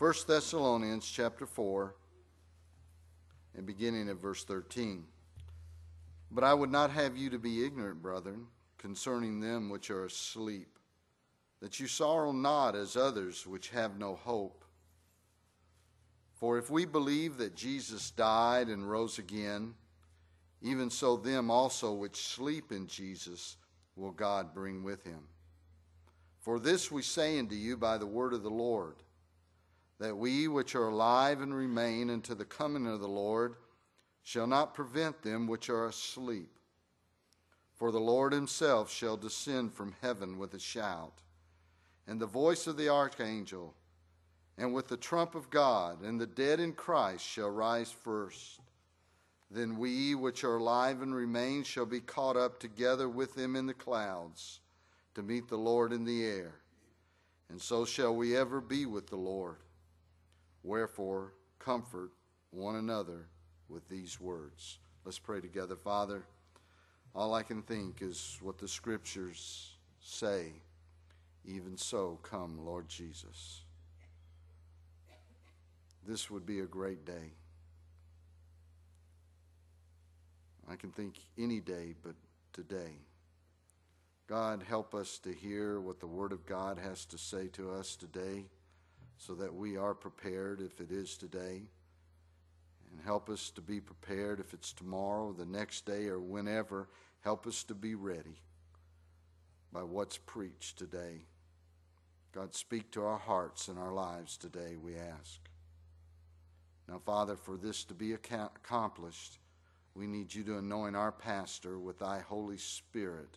1 Thessalonians chapter 4 and beginning at verse 13. But I would not have you to be ignorant, brethren, concerning them which are asleep, that you sorrow not as others which have no hope. For if we believe that Jesus died and rose again, even so them also which sleep in Jesus will God bring with him. For this we say unto you by the word of the Lord, that we which are alive and remain unto the coming of the Lord shall not prevent them which are asleep. For the Lord himself shall descend from heaven with a shout, and the voice of the archangel, and with the trump of God, and the dead in Christ shall rise first. Then we which are alive and remain shall be caught up together with them in the clouds, to meet the Lord in the air. And so shall we ever be with the Lord. Wherefore, comfort one another with these words. Let's pray together. Father, all I can think is what the Scriptures say. Even so, come, Lord Jesus. This would be a great day. I can think any day but today. God, help us to hear what the Word of God has to say to us today, so that we are prepared if it is today. And help us to be prepared if it's tomorrow, the next day, or whenever. Help us to be ready by what's preached today. God, speak to our hearts and our lives today, we ask. Now, Father, for this to be accomplished, we need you to anoint our pastor with thy Holy Spirit.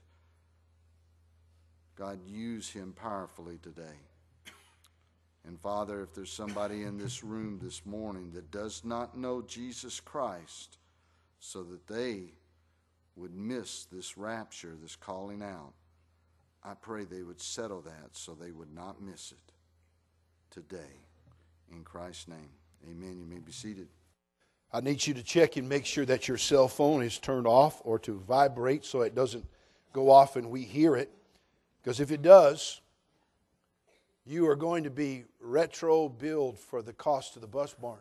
God, use him powerfully today. And Father, if there's somebody in this room this morning that does not know Jesus Christ, so that they would miss this rapture, this calling out, I pray they would settle that so they would not miss it today. In Christ's name, amen. You may be seated. I need you to check and make sure that your cell phone is turned off or to vibrate so it doesn't go off and we hear it. Because if it does, you are going to be retro billed for the cost of the bus barn.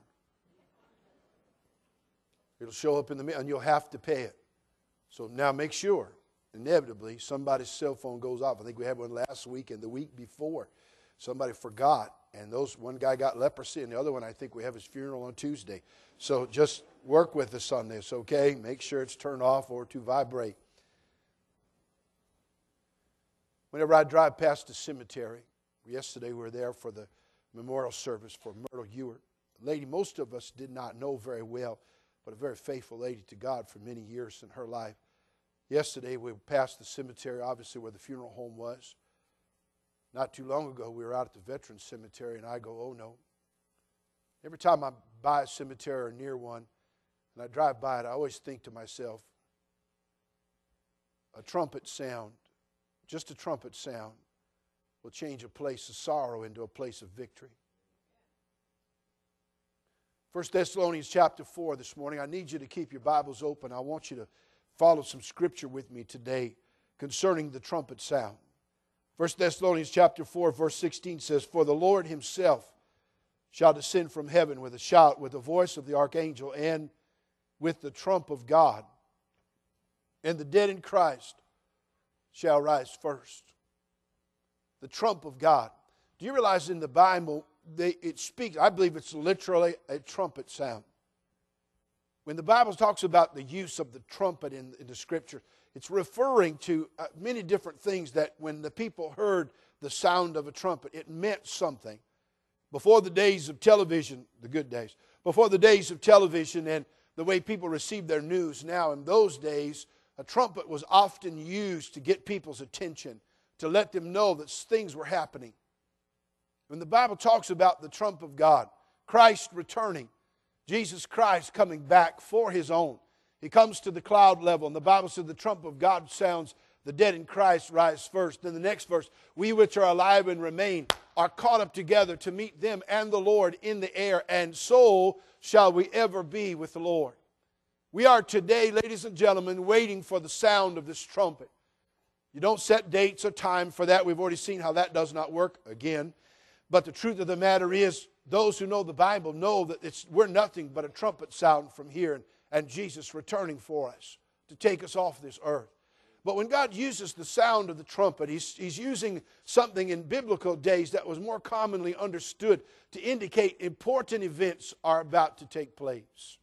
It'll show up in the mail and you'll have to pay it. So now make sure, inevitably, somebody's cell phone goes off. I think we had one last week and the week before. Somebody forgot, and one guy got leprosy, and the other one, I think we have his funeral on Tuesday. So just work with us on this, okay? Make sure it's turned off or to vibrate. Whenever I drive past the cemetery, yesterday we were there for the memorial service for Myrtle Ewart. A lady most of us did not know very well, but a very faithful lady to God for many years in her life. Yesterday we passed the cemetery, obviously where the funeral home was. Not too long ago we were out at the Veterans Cemetery, and I go, oh no. Every time I buy a cemetery or near one, and I drive by it, I always think to myself, a trumpet sound, just a trumpet sound, will change a place of sorrow into a place of victory. 1 Thessalonians chapter 4 this morning. I need you to keep your Bibles open. I want you to follow some scripture with me today concerning the trumpet sound. 1 Thessalonians chapter 4 verse 16 says, For the Lord himself shall descend from heaven with a shout, with the voice of the archangel, and with the trump of God. And the dead in Christ shall rise first. The trump of God. Do you realize in the Bible, it speaks, I believe it's literally a trumpet sound. When the Bible talks about the use of the trumpet in the Scripture, it's referring to many different things that when the people heard the sound of a trumpet, it meant something. Before the days of television, the good days, before the days of television and the way people receive their news now, in those days, a trumpet was often used to get people's attention, to let them know that things were happening. When the Bible talks about the trump of God, Christ returning, Jesus Christ coming back for his own. He comes to the cloud level, and the Bible says the trump of God sounds, the dead in Christ rise first. Then the next verse, we which are alive and remain are caught up together to meet them and the Lord in the air, and so shall we ever be with the Lord. We are today, ladies and gentlemen, waiting for the sound of this trumpet. You don't set dates or time for that. We've already seen how that does not work again. But the truth of the matter is, those who know the Bible know that we're nothing but a trumpet sound from here, and Jesus returning for us to take us off this earth. But when God uses the sound of the trumpet, He's using something in biblical days that was more commonly understood to indicate important events are about to take place.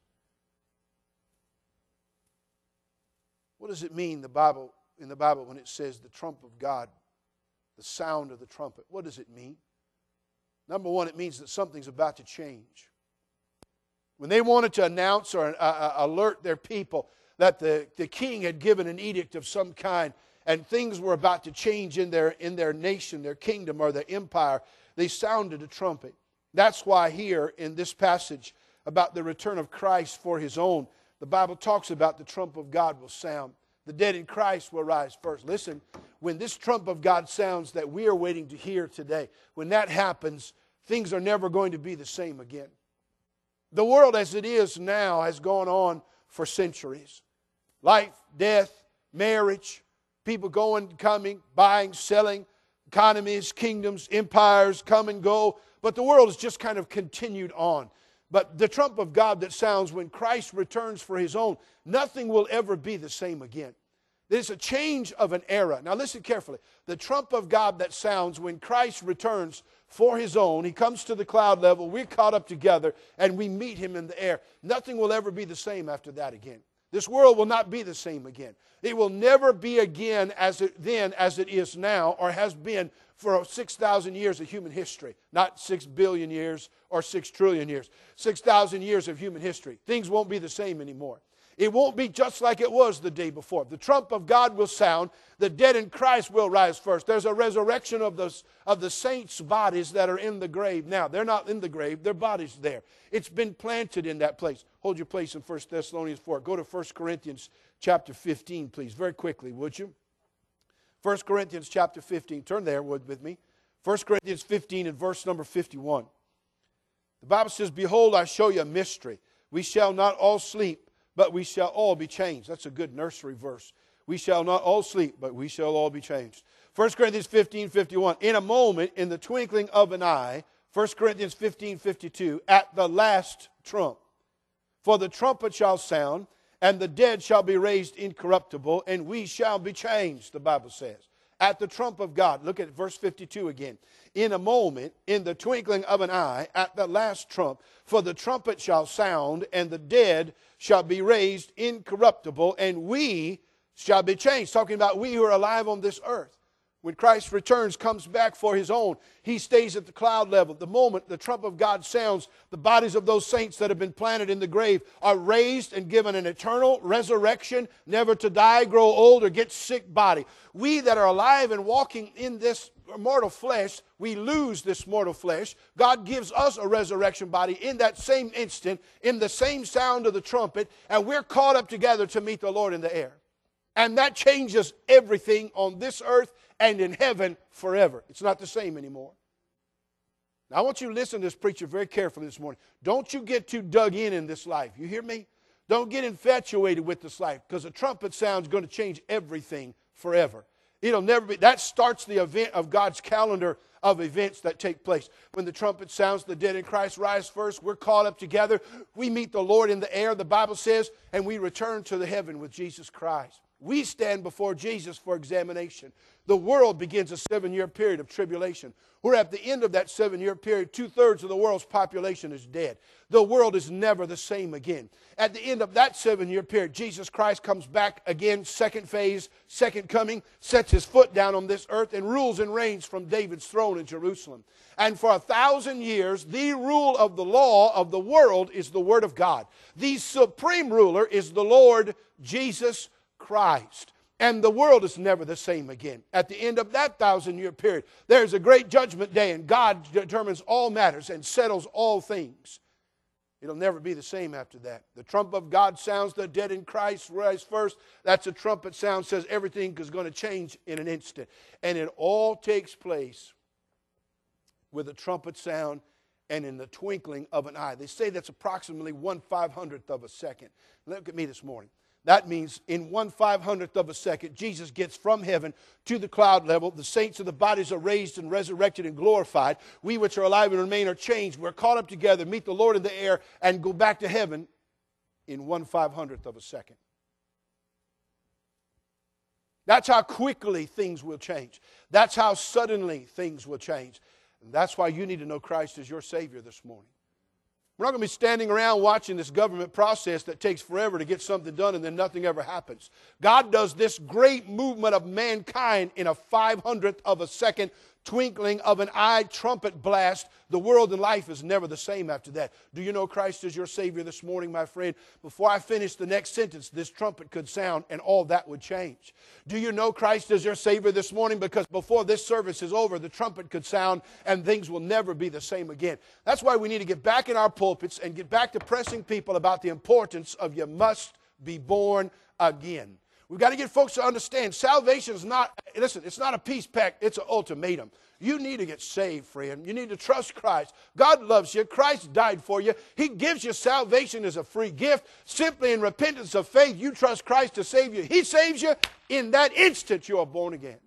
What does it mean in the Bible when it says the trump of God, the sound of the trumpet? What does it mean? Number one, it means that something's about to change. When they wanted to announce or alert their people that the king had given an edict of some kind and things were about to change in their nation, their kingdom, or their empire, they sounded a trumpet. That's why here in this passage about the return of Christ for His own, the Bible talks about the trump of God will sound. The dead in Christ will rise first. Listen, when this trump of God sounds that we are waiting to hear today, when that happens, things are never going to be the same again. The world as it is now has gone on for centuries. Life, death, marriage, people going, coming, buying, selling, economies, kingdoms, empires come and go. But the world has just kind of continued on. But the trump of God that sounds when Christ returns for His own, nothing will ever be the same again. There's a change of an era. Now listen carefully. The trump of God that sounds when Christ returns for His own, He comes to the cloud level, we're caught up together, and we meet Him in the air. Nothing will ever be the same after that again. This world will not be the same again. It will never be again as it is now or has been for 6,000 years of human history. Not 6 billion years or 6 trillion years. 6,000 years of human history. Things won't be the same anymore. It won't be just like it was the day before. The trump of God will sound. The dead in Christ will rise first. There's a resurrection of the saints' bodies that are in the grave now. They're not in the grave. Their bodies there. It's been planted in that place. Hold your place in 1 Thessalonians 4. Go to 1 Corinthians chapter 15, please. Very quickly, would you? 1 Corinthians chapter 15. Turn there with me. 1 Corinthians 15 and verse number 51. The Bible says, "Behold, I show you a mystery. We shall not all sleep, but we shall all be changed." That's a good nursery verse. We shall not all sleep, but we shall all be changed. 1 Corinthians 15:51. "In a moment, in the twinkling of an eye," 1 Corinthians 15:52, "at the last trump. For the trumpet shall sound, and the dead shall be raised incorruptible, and we shall be changed," the Bible says. At the trump of God. Look at verse 52 again. "In a moment, in the twinkling of an eye, at the last trump, for the trumpet shall sound, and the dead shall be raised incorruptible, and we shall be changed." Talking about we who are alive on this earth. When Christ returns, comes back for His own, He stays at the cloud level. The moment the trump of God sounds, the bodies of those saints that have been planted in the grave are raised and given an eternal resurrection, never to die, grow old, or get sick body. We that are alive and walking in this mortal flesh, we lose this mortal flesh. God gives us a resurrection body in that same instant, in the same sound of the trumpet, and we're caught up together to meet the Lord in the air. And that changes everything on this earth and in heaven forever. It's not the same anymore. Now I want you to listen to this preacher very carefully this morning. Don't you get too dug in this life. You hear me? Don't get infatuated with this life, because a trumpet sound is going to change everything forever. It'll never be. That starts the event of God's calendar of events that take place. When the trumpet sounds, the dead in Christ rise first. We're caught up together. We meet the Lord in the air, the Bible says, and we return to the heaven with Jesus Christ. We stand before Jesus for examination. The world begins a 7-year period of tribulation. We're at the end of that 7-year period. 2/3 of the world's population is dead. The world is never the same again. At the end of that 7-year period, Jesus Christ comes back again, second phase, second coming, sets His foot down on this earth and rules and reigns from David's throne in Jerusalem. And for 1,000 years, the rule of the law of the world is the Word of God. The supreme ruler is the Lord Jesus Christ. And the world is never the same again. At the end of that 1,000-year period, there's a great judgment day, and God determines all matters and settles all things. It'll never be the same after that. The trump of God sounds, the dead in Christ rise first. That's a trumpet sound, says everything is going to change in an instant. And it all takes place with a trumpet sound and in the twinkling of an eye. They say that's approximately 1/500th of a second. Look at me this morning. That means in 1/500th of a second, Jesus gets from heaven to the cloud level. The saints of the bodies are raised and resurrected and glorified. We which are alive and remain are changed. We're caught up together, meet the Lord in the air, and go back to heaven in 1/500th of a second. That's how quickly things will change. That's how suddenly things will change. And that's why you need to know Christ as your Savior this morning. We're not going to be standing around watching this government process that takes forever to get something done and then nothing ever happens. God does this great movement of mankind in a 500th of a second, twinkling of an eye, trumpet blast. The world and life is never the same after that. Do you know Christ is your Savior this morning, my friend? Before I finish the next sentence, this trumpet could sound and all that would change. Do you know Christ is your Savior this morning? Because before this service is over, the trumpet could sound and things will never be the same again. That's why we need to get back in our pulpits and get back to pressing people about the importance of you must be born again. We've got to get folks to understand salvation is not, listen, it's not a peace pact, it's an ultimatum. You need to get saved, friend. You need to trust Christ. God loves you. Christ died for you. He gives you salvation as a free gift. Simply in repentance of faith, you trust Christ to save you. He saves you. In that instant, you are born again.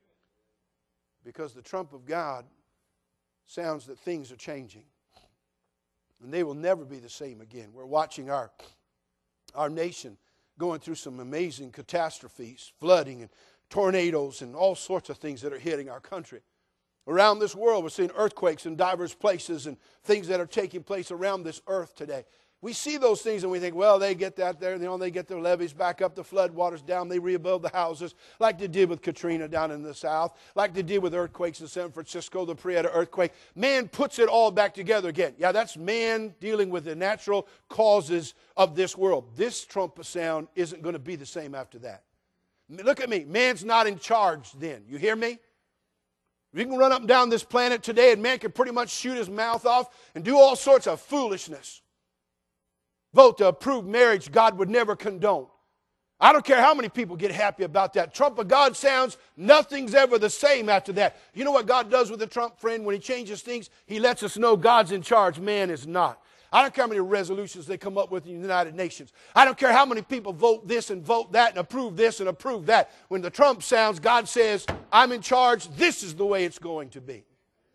Because the trump of God sounds that things are changing. And they will never be the same again. We're watching our nation going through some amazing catastrophes, flooding and tornadoes and all sorts of things that are hitting our country. Around this world, we're seeing earthquakes in diverse places and things that are taking place around this earth today. We see those things and we think, well, they get that there, they get their levees back up, the flood waters down, they rebuild the houses like they did with Katrina down in the south, like they did with earthquakes in San Francisco, the Prieta earthquake. Man puts it all back together again. Yeah, that's man dealing with the natural causes of this world. This trumpet sound isn't going to be the same after that. Look at me. Man's not in charge then. You hear me? We can run up and down this planet today and man can pretty much shoot his mouth off and do all sorts of foolishness. Vote to approve marriage God would never condone. I don't care how many people get happy about that. Trump of God sounds, nothing's ever the same after that. You know what God does with the Trump, friend? When He changes things, He lets us know God's in charge, man is not. I don't care how many resolutions they come up with in the United Nations. I don't care how many people vote this and vote that and approve this and approve that. When the Trump sounds, God says, I'm in charge. This is the way it's going to be.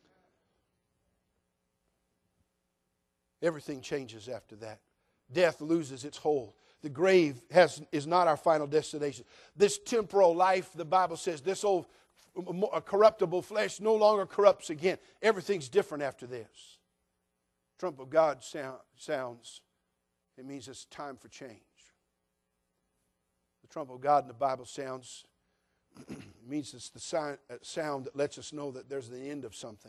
Everything changes after that. Death loses its hold. The grave is not our final destination. This temporal life, the Bible says, this old corruptible flesh no longer corrupts again. Everything's different after this. Trump of God sounds, it means it's time for change. The trump of God in the Bible sounds, it means it's the sound that lets us know that there's the end of something.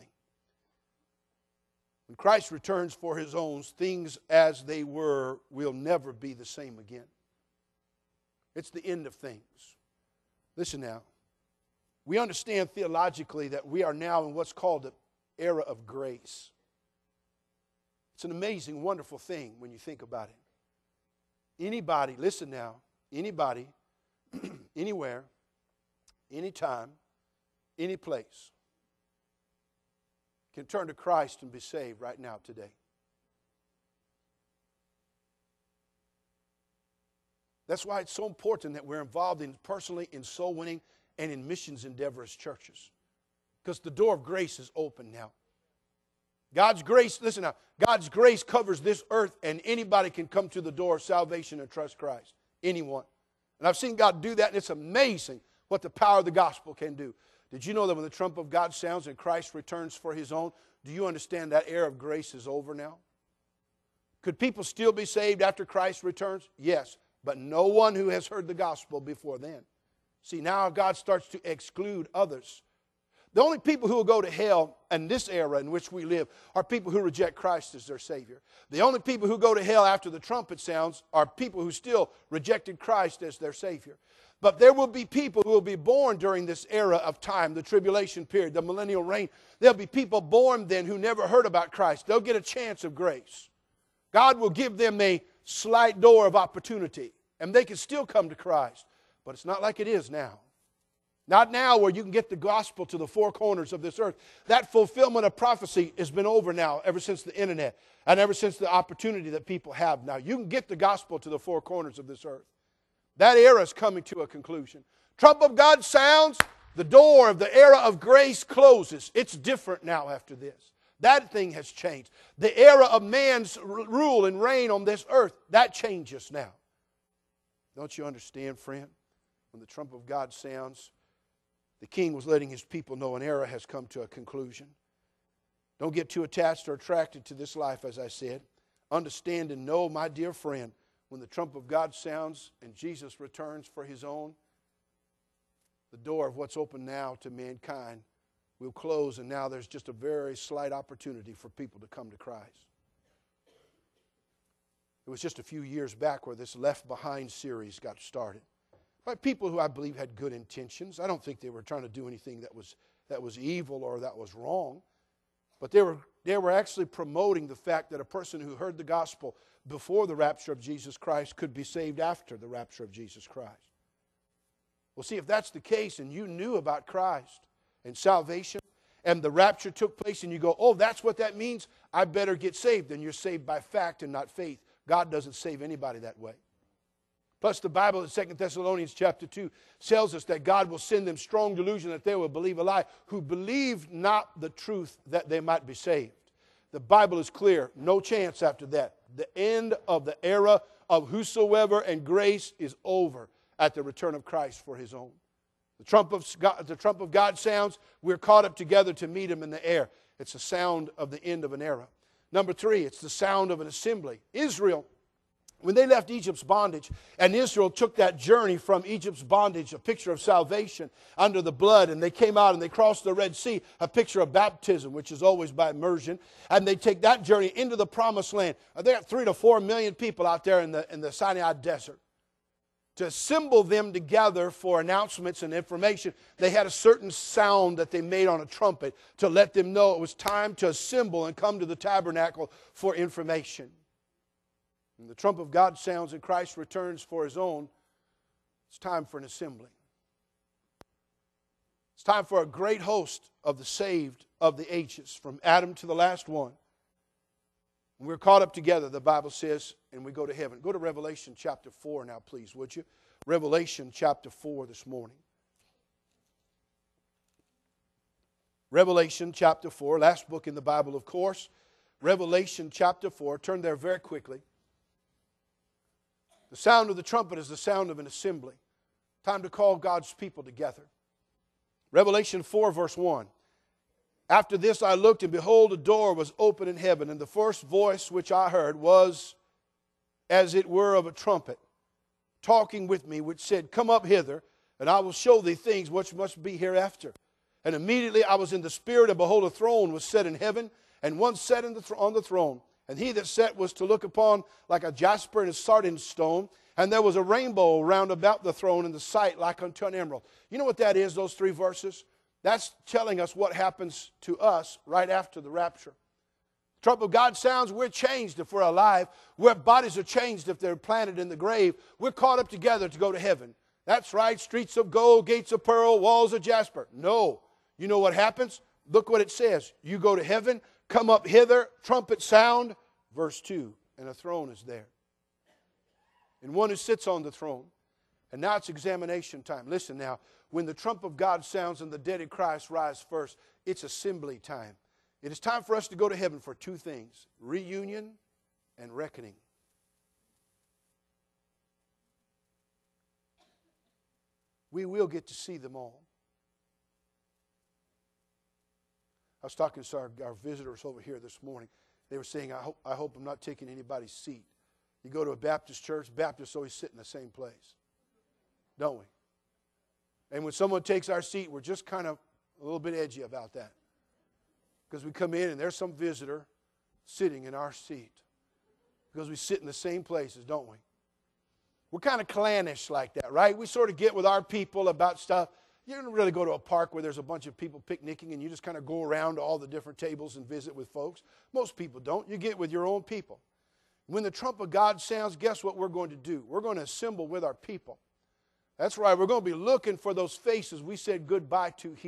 When Christ returns for His own, things as they were will never be the same again. It's the end of things. Listen now. We understand theologically that we are now in what's called the era of grace. It's an amazing, wonderful thing when you think about it. Anybody, listen now, anybody, anywhere, anytime, any place can turn to Christ and be saved right now today. That's why it's so important that we're involved personally in soul winning and in missions endeavor as churches. Because the door of grace is open now. God's grace, listen now, God's grace covers this earth and anybody can come to the door of salvation and trust Christ. Anyone. And I've seen God do that and it's amazing what the power of the gospel can do. Did you know that when the trump of God sounds and Christ returns for His own, do you understand that era of grace is over now? Could people still be saved after Christ returns? Yes, but no one who has heard the gospel before then. See, now God starts to exclude others. The only people who will go to hell in this era in which we live are people who reject Christ as their Savior. The only people who go to hell after the trumpet sounds are people who still rejected Christ as their Savior. But there will be people who will be born during this era of time, the tribulation period, the millennial reign. There'll be people born then who never heard about Christ. They'll get a chance of grace. God will give them a slight door of opportunity, and they can still come to Christ. But it's not like it is now. Not now where you can get the gospel to the four corners of this earth. That fulfillment of prophecy has been over now ever since the internet and ever since the opportunity that people have now. You can get the gospel to the four corners of this earth. That era is coming to a conclusion. Trump of God sounds, the door of the era of grace closes. It's different now after this. That thing has changed. The era of man's rule and reign on this earth, that changes now. Don't you understand, friend? When the trump of God sounds, the king was letting his people know an era has come to a conclusion. Don't get too attached or attracted to this life, as I said. Understand and know, my dear friend, when the trump of God sounds and Jesus returns for his own, the door of what's open now to mankind will close, and now there's just a very slight opportunity for people to come to Christ. It was just a few years back where this Left Behind series got started by people who I believe had good intentions. I don't think they were trying to do anything that was evil or that was wrong, but they were actually promoting the fact that a person who heard the gospel before the rapture of Jesus Christ could be saved after the rapture of Jesus Christ. Well, see, if that's the case and you knew about Christ and salvation and the rapture took place and you go, oh, that's what that means, I better get saved, then you're saved by fact and not faith. God doesn't save anybody that way. Plus, the Bible in 2 Thessalonians chapter 2 tells us that God will send them strong delusion that they will believe a lie, who believe not the truth that they might be saved. The Bible is clear. No chance after that. The end of the era of whosoever and grace is over at the return of Christ for his own. The trump of God sounds. We're caught up together to meet him in the air. It's the sound of the end of an era. Number 3, it's the sound of an assembly. Israel, when they left Egypt's bondage, and Israel took that journey from Egypt's bondage, a picture of salvation under the blood, and they came out and they crossed the Red Sea, a picture of baptism, which is always by immersion, and they take that journey into the promised land. There are 3 to 4 million people out there in the Sinai desert. To assemble them together for announcements and information, they had a certain sound that they made on a trumpet to let them know it was time to assemble and come to the tabernacle for information. When the trump of God sounds and Christ returns for his own, it's time for an assembly. It's time for a great host of the saved of the ages, from Adam to the last one. We're caught up together, the Bible says, and we go to heaven. Go to Revelation chapter 4 now, please, would you? Revelation chapter 4 this morning. Revelation chapter 4, last book in the Bible, of course. Revelation chapter 4. Turn there very quickly. The sound of the trumpet is the sound of an assembly. Time to call God's people together. Revelation 4, verse 1. After this I looked, and behold, a door was open in heaven, and the first voice which I heard was as it were of a trumpet, talking with me, which said, Come up hither, and I will show thee things which must be hereafter. And immediately I was in the Spirit, and behold, a throne was set in heaven, and one sat on the throne. And he that sat was to look upon like a jasper and a sardine stone, and there was a rainbow round about the throne, and the sight like unto an emerald. You know what that is, those 3 verses? That's telling us what happens to us right after the rapture. The trump of God sounds, we're changed if we're alive. Our bodies are changed if they're planted in the grave. We're caught up together to go to heaven. That's right, streets of gold, gates of pearl, walls of jasper. No. You know what happens? Look what it says. You go to heaven, come up hither, trumpet sound, verse 2, and a throne is there. And one who sits on the throne. And now it's examination time. Listen now, when the trump of God sounds and the dead in Christ rise first, it's assembly time. It is time for us to go to heaven for 2 things, reunion and reckoning. We will get to see them all. I was talking to our visitors over here this morning. They were saying, I hope I'm not taking anybody's seat. You go to a Baptist church, Baptists always sit in the same place, don't we? And when someone takes our seat, we're just kind of a little bit edgy about that. Because we come in and there's some visitor sitting in our seat. Because we sit in the same places, don't we? We're kind of clannish like that, right? We sort of get with our people about stuff. You don't really go to a park where there's a bunch of people picnicking and you just kind of go around to all the different tables and visit with folks. Most people don't. You get with your own people. When the trump of God sounds, guess what we're going to do? We're going to assemble with our people. That's right. We're going to be looking for those faces we said goodbye to here.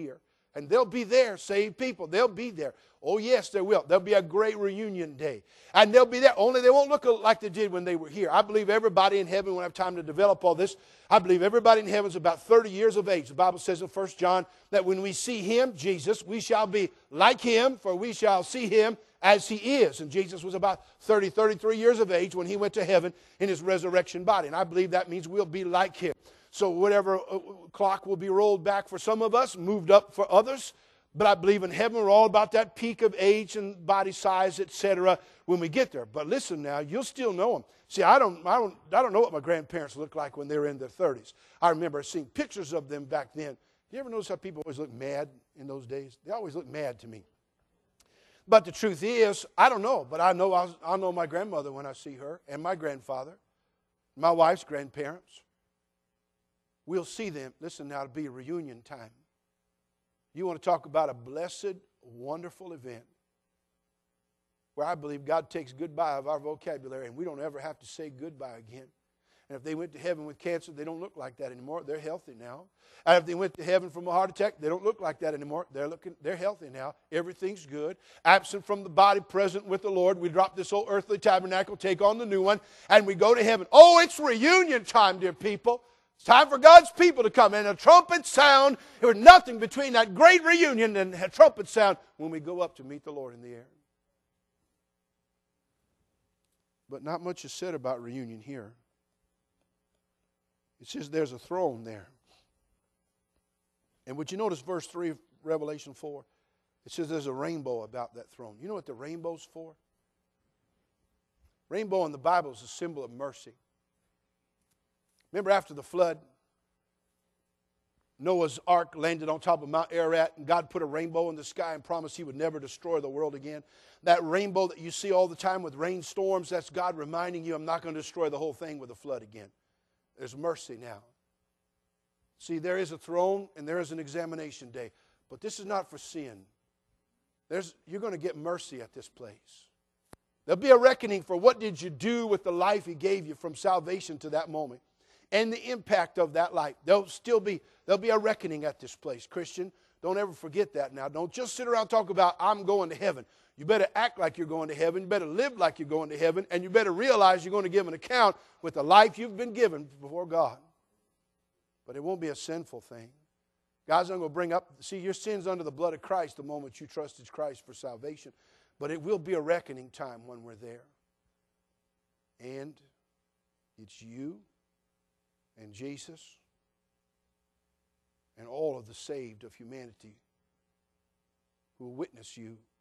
And they'll be there, saved people. They'll be there. Oh, yes, there will. There'll be a great reunion day. And they'll be there. Only they won't look like they did when they were here. I believe everybody in heaven, when I have time to develop all this, I believe everybody in heaven is about 30 years of age. The Bible says in 1 John that when we see Him, Jesus, we shall be like Him, for we shall see Him as He is. And Jesus was about 33 years of age when He went to heaven in His resurrection body. And I believe that means we'll be like Him. So whatever clock will be rolled back for some of us, moved up for others. But I believe in heaven we're all about that peak of age and body size, etc. when we get there. But listen now, you'll still know them. See, I don't know what my grandparents looked like when they were in their 30s. I remember seeing pictures of them back then. You ever notice how people always look mad in those days? They always look mad to me. But the truth is, I don't know. But I know I'll know my grandmother when I see her, and my grandfather, my wife's grandparents. We'll see them. Listen now, it'll be a reunion time. You want to talk about a blessed, wonderful event where I believe God takes goodbye of our vocabulary and we don't ever have to say goodbye again. And if they went to heaven with cancer, they don't look like that anymore. They're healthy now. And if they went to heaven from a heart attack, they don't look like that anymore. They're healthy now. Everything's good. Absent from the body, present with the Lord. We drop this old earthly tabernacle, take on the new one, and we go to heaven. Oh, it's reunion time, dear people. It's time for God's people to come. And a trumpet sound, there was nothing between that great reunion and a trumpet sound when we go up to meet the Lord in the air. But not much is said about reunion here. It says there's a throne there. And would you notice verse 3 of Revelation 4? It says there's a rainbow about that throne. You know what the rainbow's for? Rainbow in the Bible is a symbol of mercy. Remember after the flood, Noah's ark landed on top of Mount Ararat, and God put a rainbow in the sky and promised He would never destroy the world again. That rainbow that you see all the time with rainstorms, that's God reminding you, I'm not going to destroy the whole thing with a flood again. There's mercy now. See, there is a throne and there is an examination day. But this is not for sin. You're going to get mercy at this place. There'll be a reckoning for what did you do with the life He gave you from salvation to that moment. And the impact of that life. There'll be a reckoning at this place. Christian, don't ever forget that now. Don't just sit around and talk about, I'm going to heaven. You better act like you're going to heaven. You better live like you're going to heaven. And you better realize you're going to give an account with the life you've been given before God. But it won't be a sinful thing. God's not going to bring up, see, your sin's under the blood of Christ the moment you trusted Christ for salvation. But it will be a reckoning time when we're there. And it's you and Jesus and all of the saved of humanity who will witness you